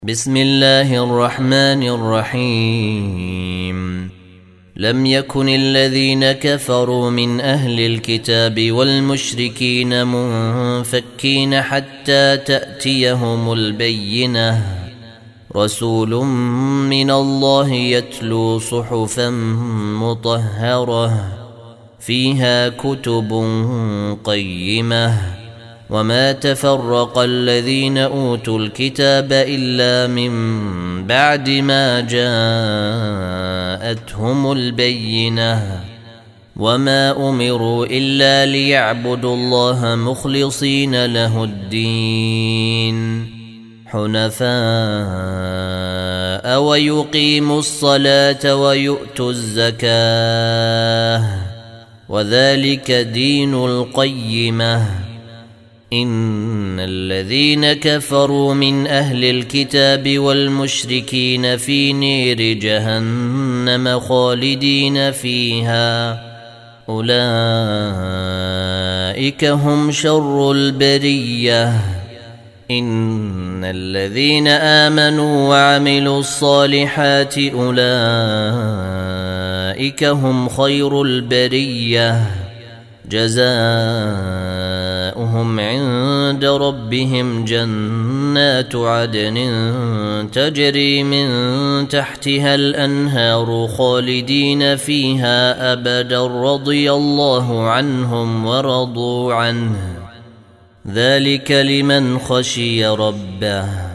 بسم الله الرحمن الرحيم. لم يكن الذين كفروا من أهل الكتاب والمشركين منفكين حتى تأتيهم البينة، رسول من الله يتلو صحفا مطهرة فيها كتب قيمة، وما تفرق الذين أوتوا الكتاب إلا من بعد ما جاءتهم البينة، وما أمروا إلا ليعبدوا الله مخلصين له الدين حنفاء ويقيموا الصلاة ويؤتوا الزكاة، وذلك دين القيمة. إن الذين كفروا من أهل الكتاب والمشركين في نير جهنم خالدين فيها، أولئك هم شر البرية. إن الذين آمنوا وعملوا الصالحات أولئك هم خير البرية، جزاؤهم عند ربهم جنات عدن تجري من تحتها الأنهار خالدين فيها أبدا، رضي الله عنهم ورضوا عنه، ذلك لمن خشي ربه.